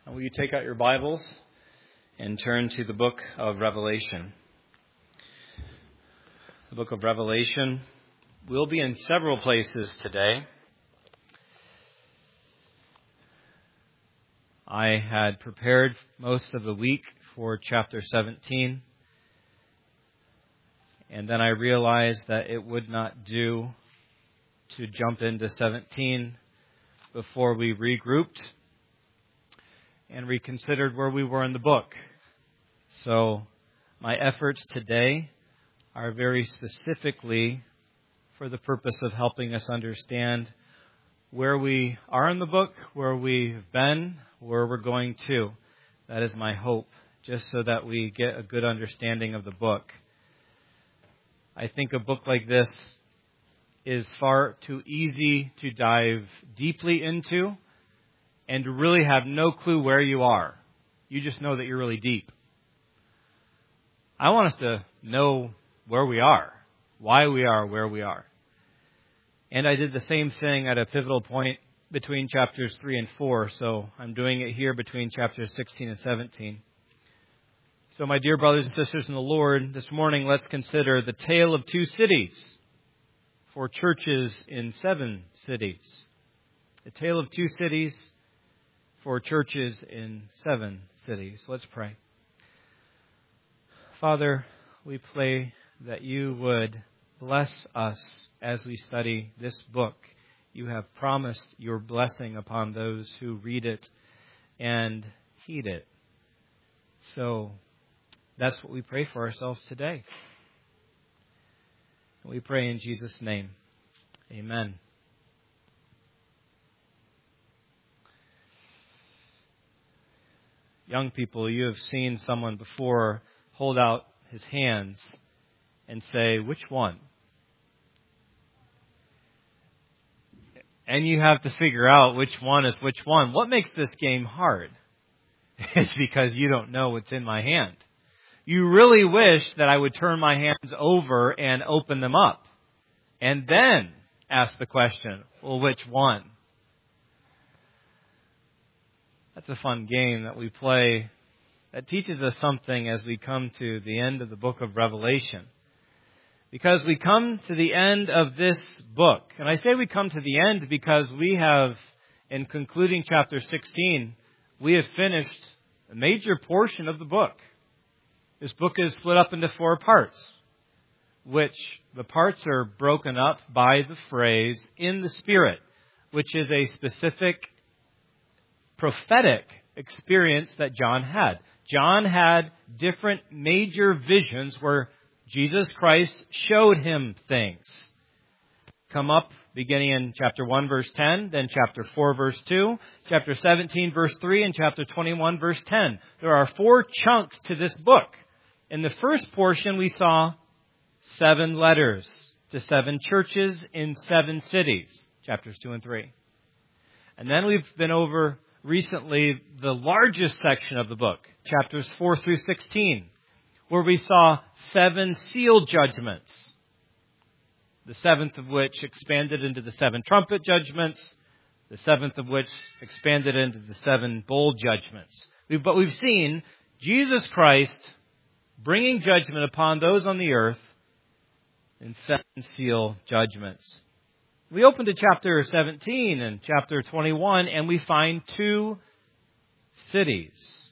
Will you take out your Bibles and turn to the book of Revelation? The book of Revelation will be in several places today. I had prepared most of the week for chapter 17, and then I realized that it would not do to jump into 17 before we regrouped and reconsidered where we were in the book. So my efforts today are very specifically for the purpose of helping us understand where we are in the book, where we've been, where we're going to. That is my hope, just so that we get a good understanding of the book. I think a book like this is far too easy to dive deeply into and to really have no clue where you are. You just know that you're really deep. I want us to know where we are, why we are where we are. And I did the same thing at a pivotal point between chapters 3 and 4, so I'm doing it here between chapters 16 and 17. So my dear brothers and sisters in the Lord, this morning let's consider the tale of two cities for churches in 7 cities. The tale of two cities for churches in 7 cities. Let's pray. Father, we pray that you would bless us as we study this book. You have promised your blessing upon those who read it and heed it. So that's what we pray for ourselves today. We pray in Jesus' name. Amen. Young people, you have seen someone before hold out his hands and say, which one? And you have to figure out which one is which one. What makes this game hard? It's because you don't know what's in my hand. You really wish that I would turn my hands over and open them up. And then ask the question, well, which one? That's a fun game that we play that teaches us something as we come to the end of the book of Revelation. Because we come to the end of this book. And I say we come to the end because we have, in concluding chapter 16, we have finished a major portion of the book. This book is split up into 4 parts, which the parts are broken up by the phrase, in the Spirit, which is a specific prophetic experience that John had. John had different major visions where Jesus Christ showed him things. Come up beginning in chapter 1, verse 10, then chapter 4, verse 2, chapter 17, verse 3, and chapter 21, verse 10. There are 4 chunks to this book. In the first portion, we saw 7 letters to 7 churches in 7 cities, chapters 2 and 3. And then we've been over recently the largest section of the book, chapters 4 through 16, where we saw 7 seal judgments, the 7th of which expanded into the 7 trumpet judgments, the 7th of which expanded into the 7 bowl judgments. But we've seen Jesus Christ bringing judgment upon those on the earth in 7 seal judgments. We open to chapter 17 and chapter 21, and we find 2 cities.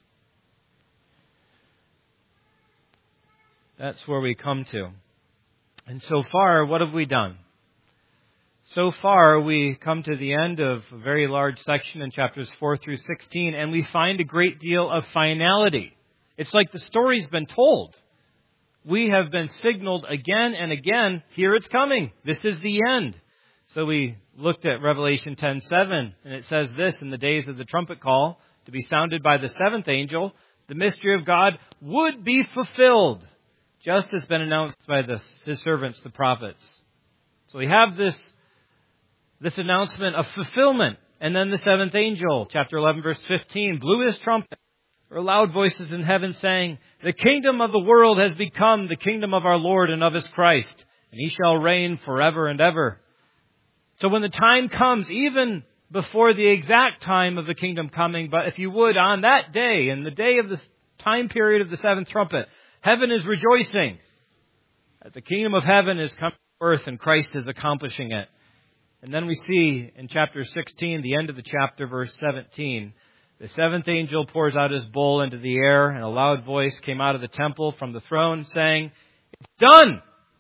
That's where we come to. And so far, what have we done? So far, we come to the end of a very large section in chapters 4 through 16, and we find a great deal of finality. It's like the story's been told. We have been signaled again and again, here it's coming. This is the end. So we looked at Revelation 10:7, and it says this, in the days of the trumpet call, to be sounded by the 7th angel, the mystery of God would be fulfilled, just as been announced by his servants, the prophets. So we have this announcement of fulfillment. And then the 7th angel, chapter 11, verse 15, blew his trumpet. There were loud voices in heaven saying, the kingdom of the world has become the kingdom of our Lord and of his Christ, and he shall reign forever and ever. So when the time comes, even before the exact time of the kingdom coming, but if you would, on that day, in the day of the time period of the seventh trumpet, heaven is rejoicing that the kingdom of heaven is coming to earth and Christ is accomplishing it. And then we see in chapter 16, the end of the chapter, verse 17, the seventh angel pours out his bowl into the air, and a loud voice came out of the temple from the throne saying, "It's done!"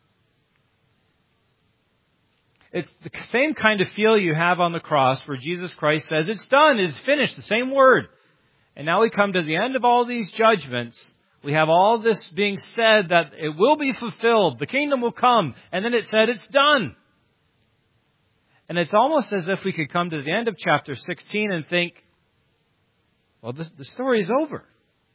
It's the same kind of feel you have on the cross where Jesus Christ says, "It's done, it's finished," the same word. And now we come to the end of all these judgments. We have all this being said that it will be fulfilled, the kingdom will come, and then it said, "It's done." And it's almost as if we could come to the end of chapter 16 and think, well, the story is over.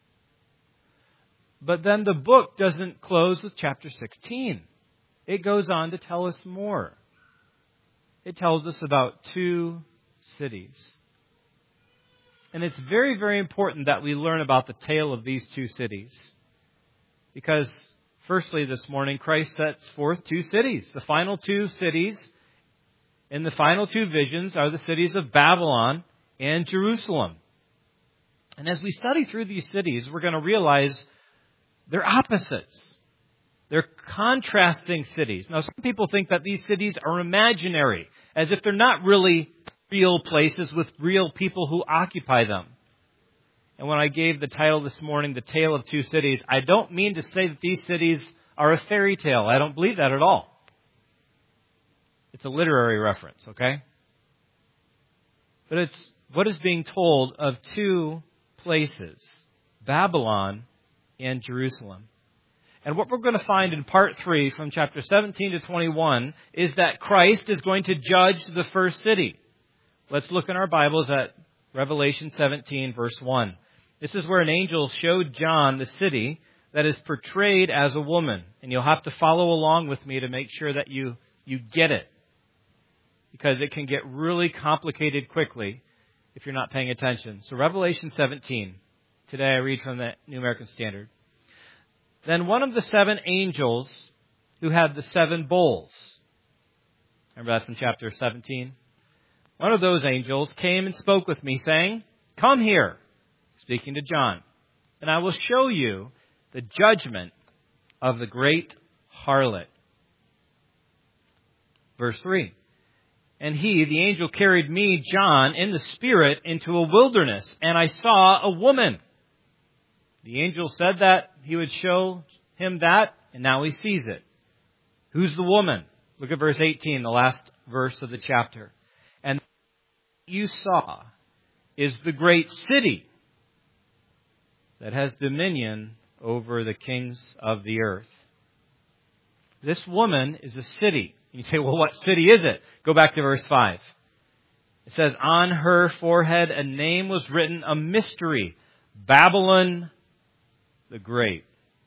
But then the book doesn't close with chapter 16. It goes on to tell us more. It tells us about two cities. And it's very, very important that we learn about the tale of these two cities. Because, firstly, this morning, Christ sets forth two cities. The final two cities in the final two visions are the cities of Babylon and Jerusalem. And as we study through these cities, we're going to realize they're opposites. They're contrasting cities. Now, some people think that these cities are imaginary, as if they're not really real places with real people who occupy them. And when I gave the title this morning, The Tale of Two Cities, I don't mean to say that these cities are a fairy tale. I don't believe that at all. It's a literary reference, okay? But it's what is being told of two places, Babylon and Jerusalem. And what we're going to find in part 3 from chapter 17 to 21 is that Christ is going to judge the first city. Let's look in our Bibles at Revelation 17, verse 1. This is where an angel showed John the city that is portrayed as a woman. And you'll have to follow along with me to make sure that you get it, because it can get really complicated quickly if you're not paying attention. So Revelation 17. Today I read from the New American Standard. Then one of the 7 angels who had the 7 bowls. Remember that's in chapter 17? One of those angels came and spoke with me, saying, "Come here," speaking to John, "and I will show you the judgment of the great harlot." Verse 3. And he, the angel, carried me, John, in the Spirit into a wilderness, and I saw a woman. The angel said that he would show him that, and now he sees it. Who's the woman? Look at verse 18, the last verse of the chapter. And you saw is the great city that has dominion over the kings of the earth. This woman is a city. You say, well, what city is it? Go back to verse 5. It says, on her forehead a name was written, a mystery, Babylon the Great.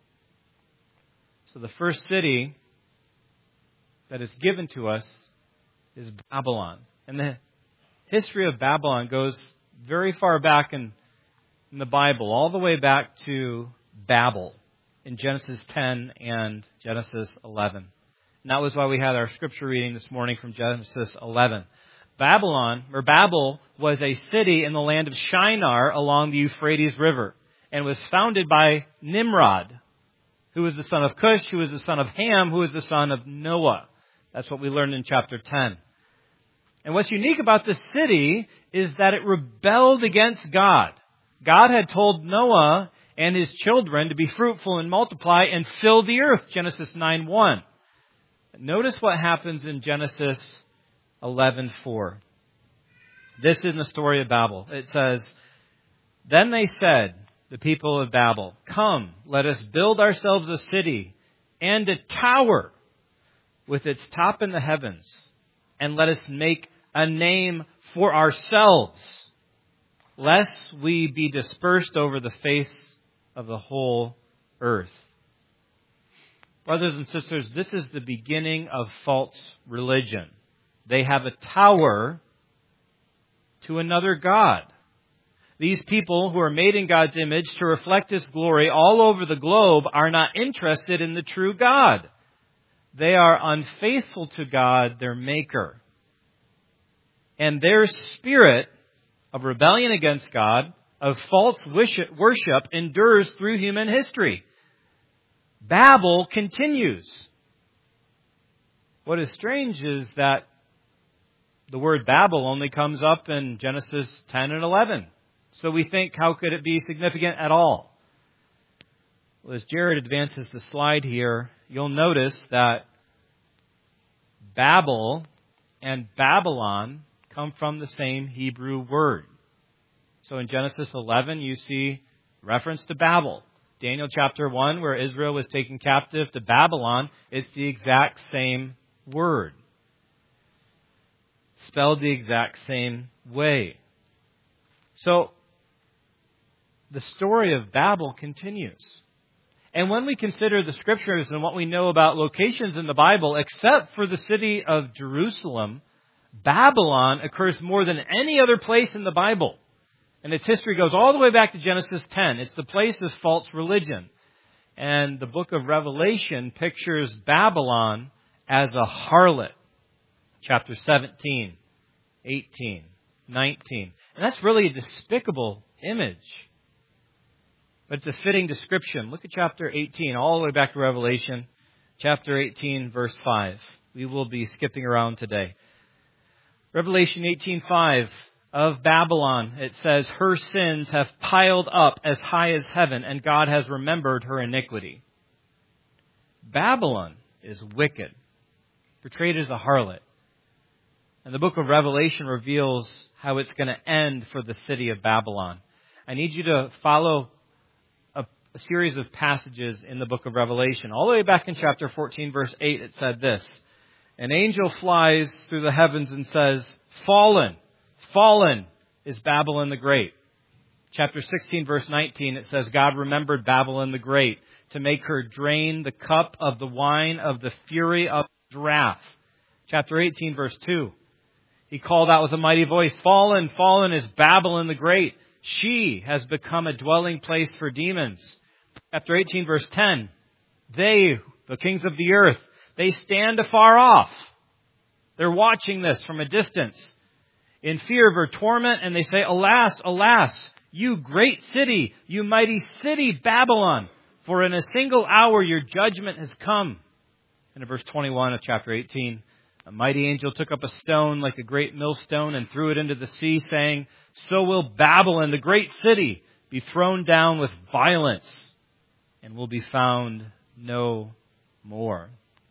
So the first city that is given to us is Babylon. And the history of Babylon goes very far back in the Bible, all the way back to Babel in Genesis 10 and Genesis 11. And that was why we had our scripture reading this morning from Genesis 11. Babel was a city in the land of Shinar along the Euphrates River, and was founded by Nimrod, who was the son of Cush, who was the son of Ham, who was the son of Noah. That's what we learned in chapter 10. And what's unique about this city is that it rebelled against God. God had told Noah and his children to be fruitful and multiply and fill the earth, Genesis 9:1. Notice what happens in Genesis 11:4. This is in the story of Babel. It says, then they said, the people of Babel, come, let us build ourselves a city and a tower with its top in the heavens, and let us make a name for ourselves, lest we be dispersed over the face of the whole earth. Brothers and sisters, this is the beginning of false religion. They have a tower to another god. These people who are made in God's image to reflect His glory all over the globe are not interested in the true God. They are unfaithful to God, their Maker. And their spirit of rebellion against God, of false worship, endures through human history. Babel continues. What is strange is that the word Babel only comes up in Genesis 10 and 11. So we think, how could it be significant at all? Well, as Jared advances the slide here, you'll notice that Babel and Babylon come from the same Hebrew word. So in Genesis 11, you see reference to Babel. Daniel chapter 1, where Israel was taken captive to Babylon, it's the exact same word. Spelled the exact same way. So, the story of Babel continues. And when we consider the Scriptures and what we know about locations in the Bible, except for the city of Jerusalem, Babylon occurs more than any other place in the Bible. And its history goes all the way back to Genesis 10. It's the place of false religion. And the book of Revelation pictures Babylon as a harlot. Chapter 17, 18, 19. And that's really a despicable image. But it's a fitting description. Look at chapter 18, all the way back to Revelation. Chapter 18, verse 5. We will be skipping around today. Revelation 18:5. Of Babylon, it says, her sins have piled up as high as heaven, and God has remembered her iniquity. Babylon is wicked, portrayed as a harlot. And the book of Revelation reveals how it's going to end for the city of Babylon. I need you to follow a series of passages in the book of Revelation. All the way back in chapter 14, verse 8, it said this. An angel flies through the heavens and says, fallen is Babylon the Great. Chapter 16, verse 19, it says, God remembered Babylon the Great to make her drain the cup of the wine of the fury of his wrath. Chapter 18, verse 2, he called out with a mighty voice, fallen is Babylon the Great. She has become a dwelling place for demons. Chapter 18, verse 10, they, the kings of the earth, they stand afar off. They're watching this from a distance in fear of her torment, and they say, alas, alas, you great city, you mighty city, Babylon, for in a single hour your judgment has come. And in verse 21 of chapter 18, a mighty angel took up a stone like a great millstone and threw it into the sea, saying, so will Babylon, the great city, be thrown down with violence and will be found no more.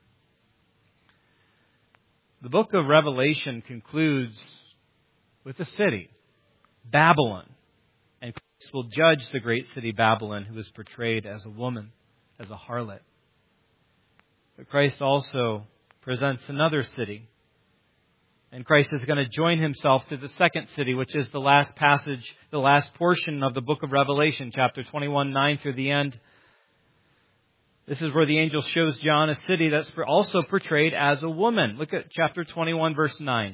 The book of Revelation concludes with a city, Babylon. And Christ will judge the great city Babylon, who is portrayed as a woman, as a harlot. But Christ also presents another city. And Christ is going to join himself to the second city, which is the last passage, the last portion of the book of Revelation, chapter 21, 9 through the end. This is where the angel shows John a city that's also portrayed as a woman. Look at chapter 21, verse 9.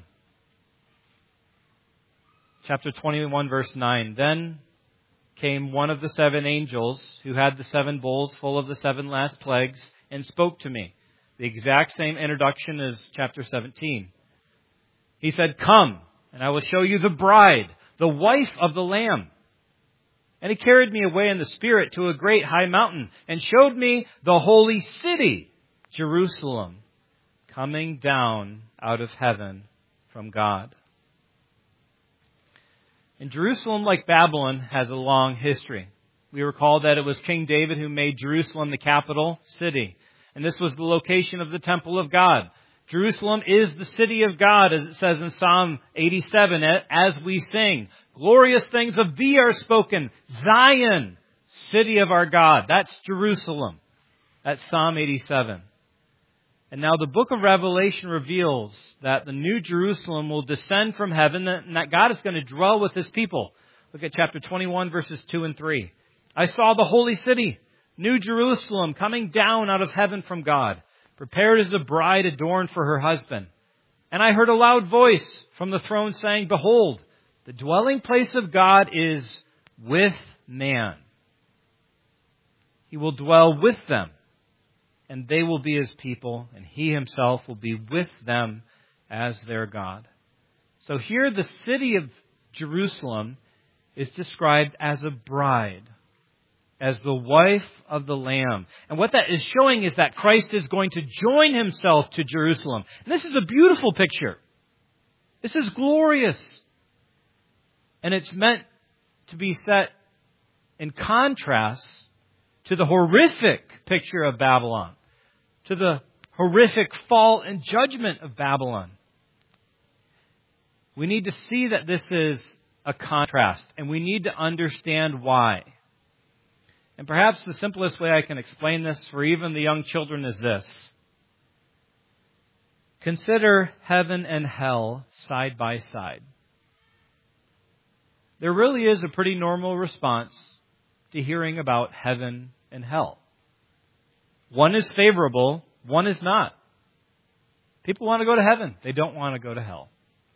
Chapter 21, verse 9. Then came one of the seven angels who had the seven bowls full of the seven last plagues and spoke to me. The exact same introduction as chapter 17. He said, come, and I will show you the bride, the wife of the Lamb. And he carried me away in the Spirit to a great high mountain and showed me the holy city, Jerusalem, coming down out of heaven from God. And Jerusalem, like Babylon, has a long history. We recall that it was King David who made Jerusalem the capital city. And this was the location of the temple of God. Jerusalem is the city of God, as it says in Psalm 87, as we sing. Glorious things of thee are spoken. Zion, city of our God. That's Jerusalem. That's Psalm 87. And now the book of Revelation reveals that the new Jerusalem will descend from heaven and that God is going to dwell with his people. Look at chapter 21, verses 2 and 3. I saw the holy city, New Jerusalem, coming down out of heaven from God, prepared as a bride adorned for her husband. And I heard a loud voice from the throne saying, behold, the dwelling place of God is with man. He will dwell with them, and they will be his people, and he himself will be with them as their God. So here the city of Jerusalem is described as a bride, as the wife of the Lamb. And what that is showing is that Christ is going to join himself to Jerusalem. And this is a beautiful picture. This is glorious. And it's meant to be set in contrast to the horrific picture of Babylon, to the horrific fall and judgment of Babylon. We need to see that this is a contrast, and we need to understand why. And perhaps the simplest way I can explain this for even the young children is this. Consider heaven and hell side by side. There really is a pretty normal response to hearing about heaven and hell. One is favorable, one is not. People want to go to heaven. They don't want to go to hell.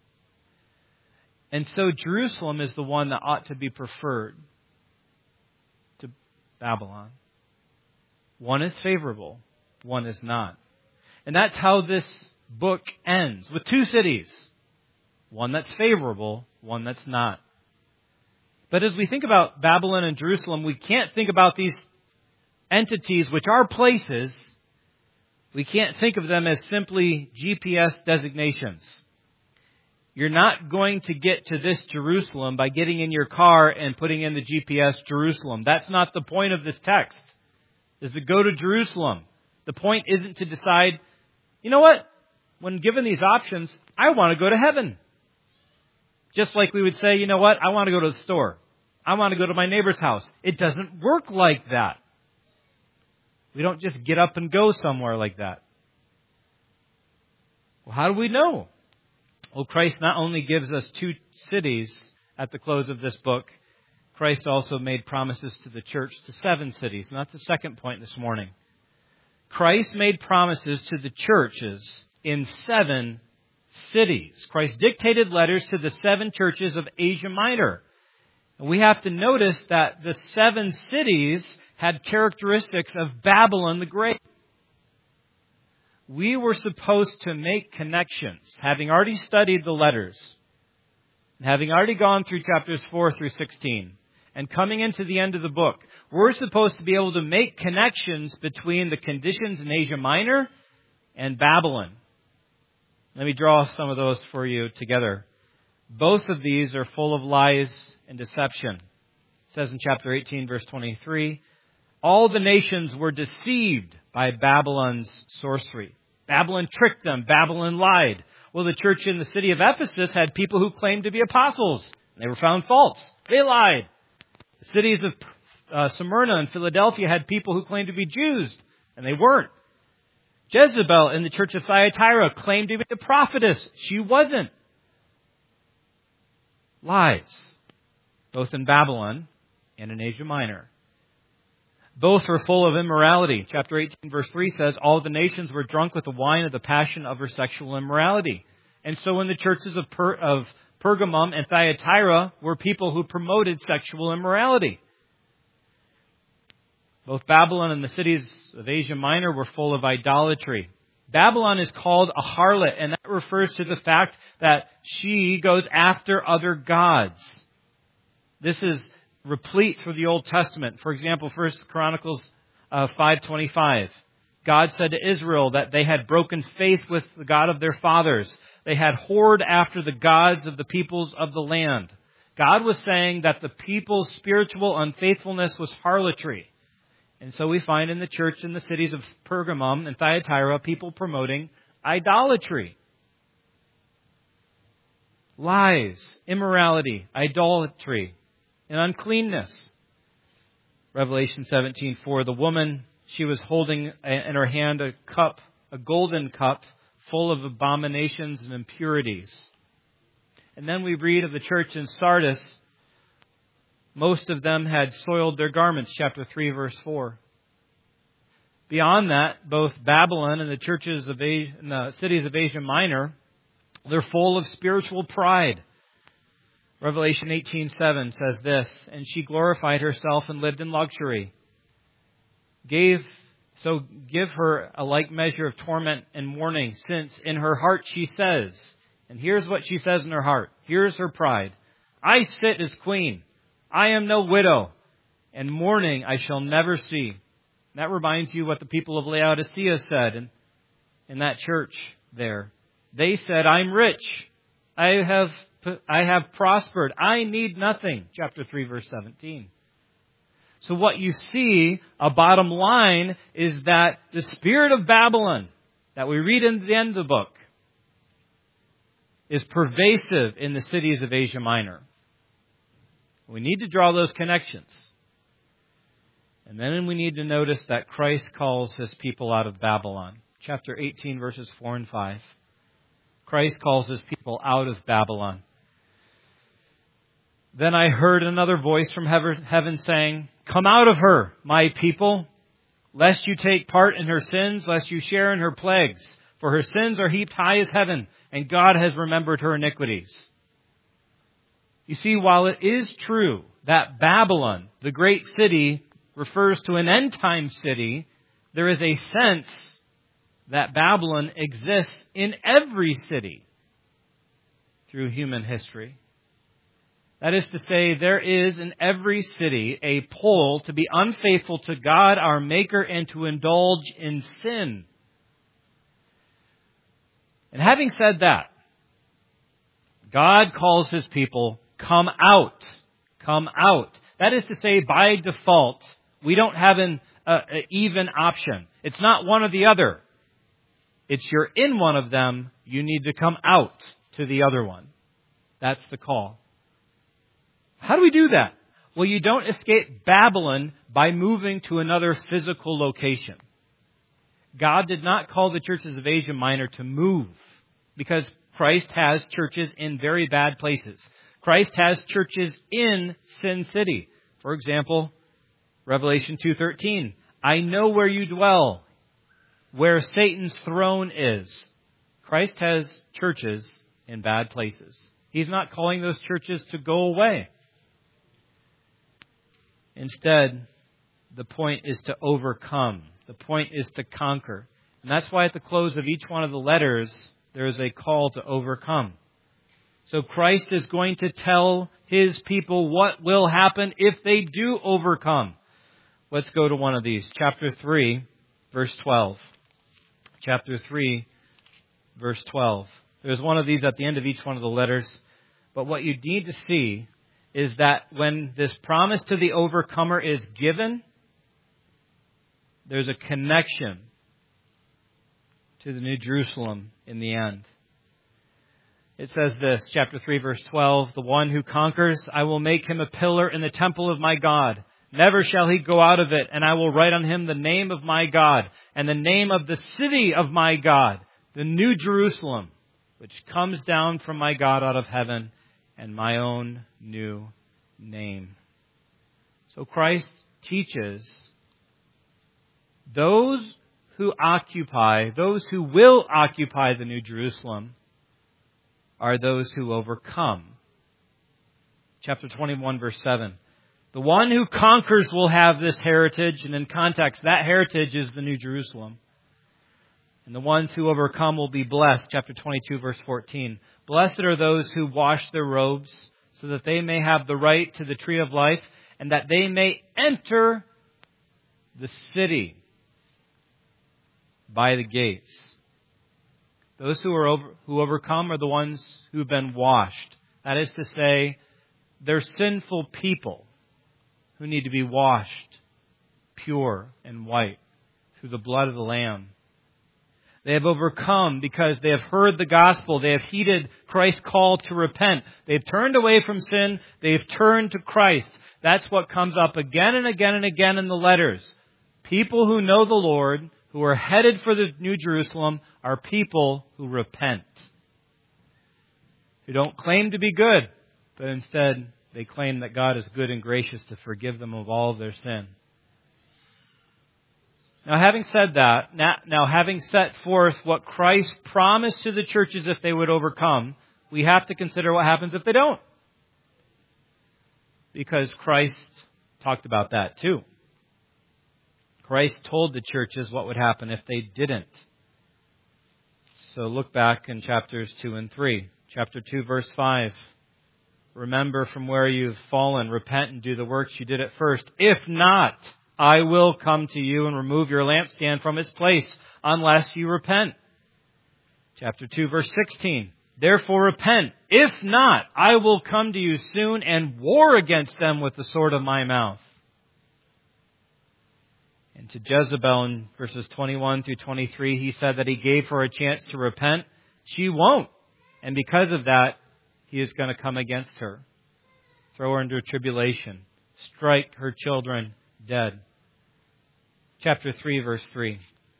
And so Jerusalem is the one that ought to be preferred to Babylon. One is favorable, one is not. And that's how this book ends, with two cities. One that's favorable, one that's not. But as we think about Babylon and Jerusalem, we can't think about these entities, which are places. We can't think of them as simply GPS designations. You're not going to get to this Jerusalem by getting in your car and putting in the GPS Jerusalem. That's not the point of this text, is to go to Jerusalem. The point isn't to decide, you know what? When given these options, I want to go to heaven. Just like we would say, you know what? I want to go to the store. I want to go to my neighbor's house. It doesn't work like that. We don't just get up and go somewhere like that. Well, how do we know? Well, Christ not only gives us two cities at the close of this book, Christ also made promises to the church to 7 cities. And that's the second point this morning. Christ made promises to the churches in 7 cities. Christ dictated letters to the 7 churches of Asia Minor. And we have to notice that the 7 cities had characteristics of Babylon the Great. We were supposed to make connections, having already studied the letters, and having already gone through chapters 4 through 16, and coming into the end of the book. We're supposed to be able to make connections between the conditions in Asia Minor and Babylon. Let me draw some of those for you together. Both of these are full of lies and deception. It says in chapter 18, verse 23, all the nations were deceived by Babylon's sorcery. Babylon tricked them. Babylon lied. Well, the church in the city of Ephesus had people who claimed to be apostles. They were found false. They lied. The cities of Smyrna and Philadelphia had people who claimed to be Jews, and they weren't. Jezebel in the church of Thyatira claimed to be a prophetess. She wasn't. Lies, both in Babylon and in Asia Minor. Both were full of immorality. Chapter 18, verse 3 says, all the nations were drunk with the wine of the passion of her sexual immorality. And so in the churches of Pergamum and Thyatira were people who promoted sexual immorality. Both Babylon and the cities of Asia Minor were full of idolatry. Babylon is called a harlot, and that refers to the fact that she goes after other gods. This is replete through the Old Testament. For example, 1 Chronicles 5:25. God said to Israel that they had broken faith with the God of their fathers. They had whored after the gods of the peoples of the land. God was saying that the people's spiritual unfaithfulness was harlotry. And so we find in the church in the cities of Pergamum and Thyatira people promoting idolatry. Lies, immorality, idolatry, and uncleanness. Revelation 17:4, the woman, she was holding in her hand a cup, a golden cup, full of abominations and impurities. And then we read of the church in Sardis. Most of them had soiled their garments, chapter 3, verse 4. Beyond that, both Babylon and the churches of and the cities of Asia Minor, they're full of spiritual pride. Revelation 18:7 says this, and she glorified herself and lived in luxury. So give her a like measure of torment and mourning, since in her heart she says, And here's what she says in her heart. Here's her pride. I sit as queen. I am no widow, and mourning I shall never see. And that reminds you what the people of Laodicea said in that church there. They said, I'm rich. I have prospered. I need nothing. Chapter 3, verse 17. So what you see, a bottom line, is that the spirit of Babylon that we read in the end of the book is pervasive in the cities of Asia Minor. We need to draw those connections. And then we need to notice that Christ calls His people out of Babylon. Chapter 18, verses 4 and 5. Christ calls His people out of Babylon. Then I heard another voice from heaven saying, Come out of her, my people, lest you take part in her sins, lest you share in her plagues. For her sins are heaped high as heaven, and God has remembered her iniquities. You see, while it is true that Babylon, the great city, refers to an end-time city, there is a sense that Babylon exists in every city through human history. That is to say, there is in every city a pull to be unfaithful to God, our Maker, and to indulge in sin. And having said that, God calls His people, come out. Come out. That is to say, by default, we don't have an even option. It's not one or the other. It's you're in one of them, you need to come out to the other one. That's the call. How do we do that? Well, you don't escape Babylon by moving to another physical location. God did not call the churches of Asia Minor to move because Christ has churches in very bad places. Christ has churches in Sin City. For example, Revelation 2:13. I know where you dwell, where Satan's throne is. Christ has churches in bad places. He's not calling those churches to go away. Instead, the point is to overcome. The point is to conquer. And that's why at the close of each one of the letters, there is a call to overcome. So Christ is going to tell His people what will happen if they do overcome. Let's go to one of these. Chapter 3, verse 12. Chapter 3, verse 12. There's one of these at the end of each one of the letters. But what you need to see is that when this promise to the overcomer is given, there's a connection to the New Jerusalem in the end. It says this, chapter 3, verse 12, the one who conquers, I will make him a pillar in the temple of my God. Never shall he go out of it, and I will write on him the name of my God and the name of the city of my God, the New Jerusalem, which comes down from my God out of heaven, and my own new name. So Christ teaches those who will occupy the New Jerusalem are those who overcome. Chapter 21, verse 7. The one who conquers will have this heritage, and in context, that heritage is the New Jerusalem. And the ones who overcome will be blessed. Chapter 22, verse 14. Blessed are those who wash their robes, so that they may have the right to the tree of life, and that they may enter the city by the gates. Those who overcome are the ones who've been washed. That is to say, they're sinful people who need to be washed pure and white through the blood of the Lamb. They have overcome because they have heard the gospel. They have heeded Christ's call to repent. They've turned away from sin. They've turned to Christ. That's what comes up again and again and again in the letters. People who know the Lord, who are headed for the New Jerusalem, are people who repent. Who don't claim to be good, but instead they claim that God is good and gracious to forgive them of all of their sin. Now, having said that, having set forth what Christ promised to the churches if they would overcome, we have to consider what happens if they don't. Because Christ talked about that too. Christ told the churches what would happen if they didn't. So look back in chapters 2 and 3. Chapter 2, verse 5. Remember from where you've fallen, repent and do the works you did at first. If not, I will come to you and remove your lampstand from its place, unless you repent. Chapter 2, verse 16. Therefore repent. If not, I will come to you soon and war against them with the sword of my mouth. And to Jezebel in verses 21 through 23, he said that he gave her a chance to repent. She won't. And because of that, he is going to come against her, throw her into tribulation, strike her children dead. Chapter 3, verse 3.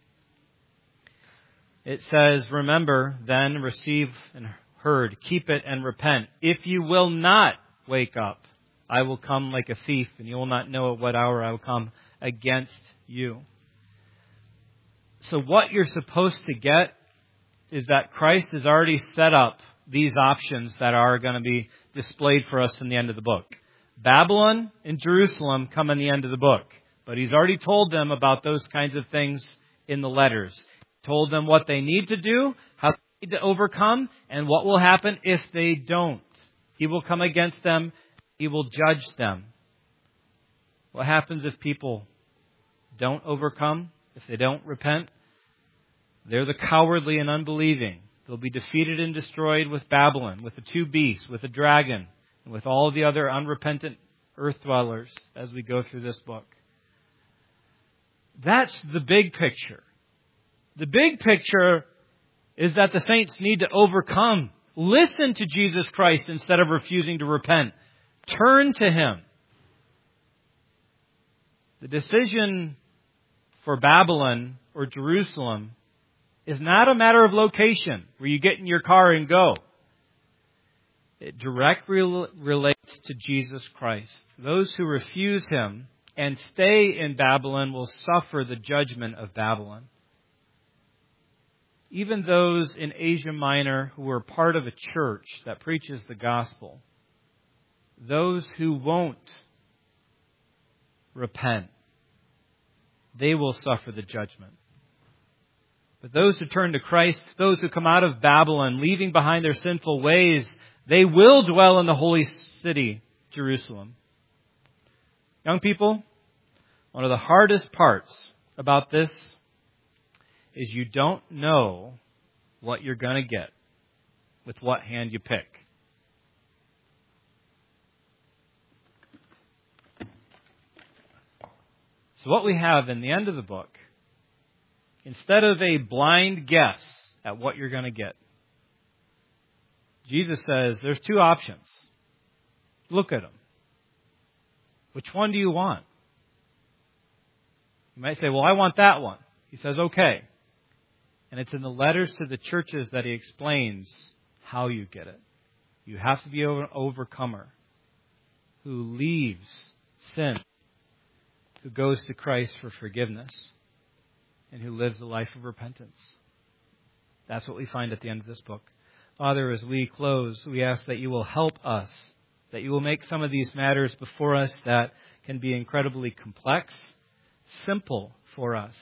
It says, remember, then, receive and heard, keep it and repent. If you will not wake up, I will come like a thief, and you will not know at what hour I will come against you. So what you're supposed to get is that Christ has already set up these options that are going to be displayed for us in the end of the book. Babylon and Jerusalem come in the end of the book. But he's already told them about those kinds of things in the letters. He told them what they need to do, how they need to overcome, and what will happen if they don't. He will come against them. He will judge them. What happens if people don't overcome, if they don't repent? They're the cowardly and unbelieving. They'll be defeated and destroyed with Babylon, with the two beasts, with the dragon, and with all the other unrepentant earth dwellers as we go through this book. That's the big picture. The big picture is that the saints need to overcome. Listen to Jesus Christ instead of refusing to repent. Turn to Him. The decision for Babylon or Jerusalem is not a matter of location, where you get in your car and go. It directly relates to Jesus Christ. Those who refuse Him and stay in Babylon will suffer the judgment of Babylon. Even those in Asia Minor who are part of a church that preaches the gospel, those who won't repent, they will suffer the judgment. But those who turn to Christ, those who come out of Babylon, leaving behind their sinful ways, they will dwell in the holy city, Jerusalem. Young people, one of the hardest parts about this is you don't know what you're going to get with what hand you pick. So what we have in the end of the book, instead of a blind guess at what you're going to get, Jesus says there's two options. Look at them. Which one do you want? You might say, well, I want that one. He says, okay. And it's in the letters to the churches that he explains how you get it. You have to be an overcomer who leaves sin, who goes to Christ for forgiveness, and who lives a life of repentance. That's what we find at the end of this book. Father, as we close, we ask that you will help us, that you will make some of these matters before us that can be incredibly complex, simple for us.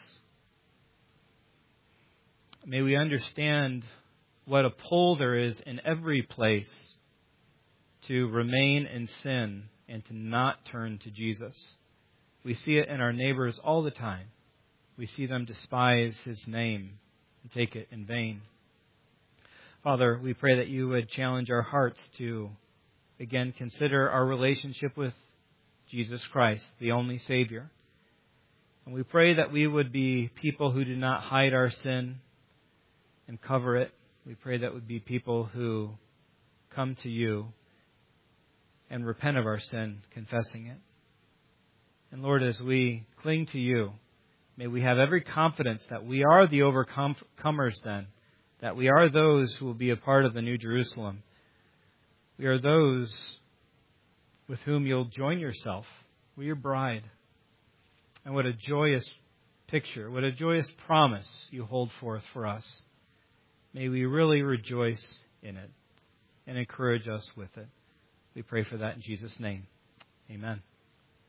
May we understand what a pull there is in every place to remain in sin and to not turn to Jesus. We see it in our neighbors all the time. We see them despise His name and take it in vain. Father, we pray that you would challenge our hearts to, again, consider our relationship with Jesus Christ, the only Savior. And we pray that we would be people who do not hide our sin and cover it. We pray that would be people who come to you and repent of our sin, confessing it. And Lord, as we cling to you, may we have every confidence that we are the overcomers then, that we are those who will be a part of the New Jerusalem. We are those with whom you'll join yourself. We're your bride. And what a joyous picture, what a joyous promise you hold forth for us. May we really rejoice in it and encourage us with it. We pray for that in Jesus' name. Amen.